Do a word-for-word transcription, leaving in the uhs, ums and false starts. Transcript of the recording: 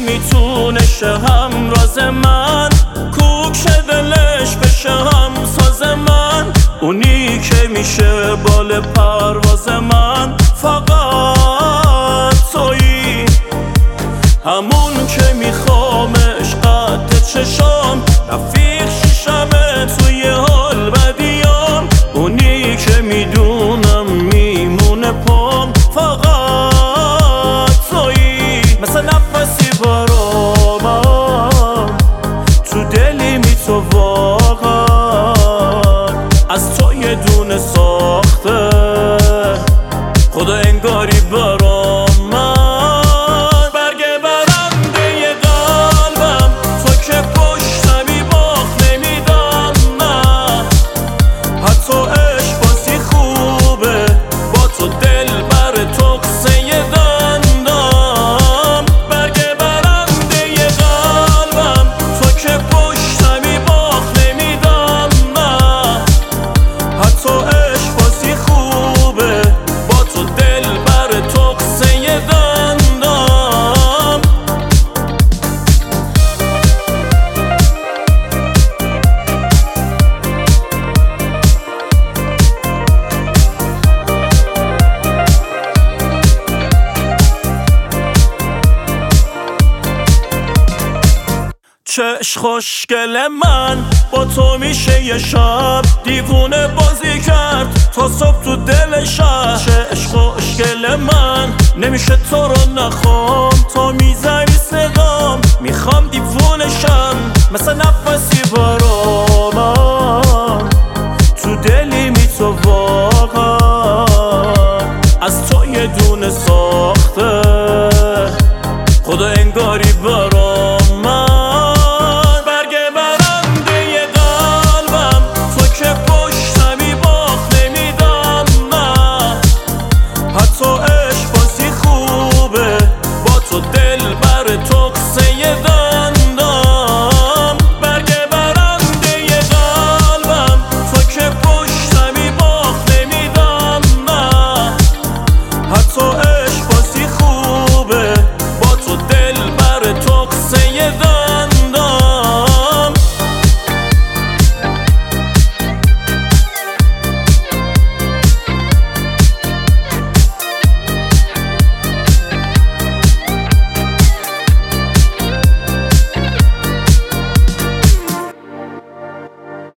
میتونه شه همراز من، کوک شه دلش بشه هم ساز من، اونی که میشه بال پرواز من. فقط تویی همون که میخوامش قد چشام، رفیق شیشمه توی حال بدیام، اونی که میدونم میمونه پام. فقط تویی مثل نفسی برامم تو دلی می تو واقعا، از تو یه دونه ساخته خدا انگاری برام من. برگه برنده ی قلبم تو که پشتمی باخت نمیدم من، حتی عشق بازی خوبه با تو دل بر تقصه ی دندم. برگه برنده ی قلبم تو که پشتمی باخت نمیدم من، حتی عشق بازی خوبه با تو دل بر تقصه ی دندم. چش خوشگل من با تو میشه یه شب، دیوونه بازی کرد تا صبح تو دل شب. چش خوشگل من نمیشه تو رو نخوام، تا میزنی صدام میخوام دیوونه شم، مثل نفسی برامم.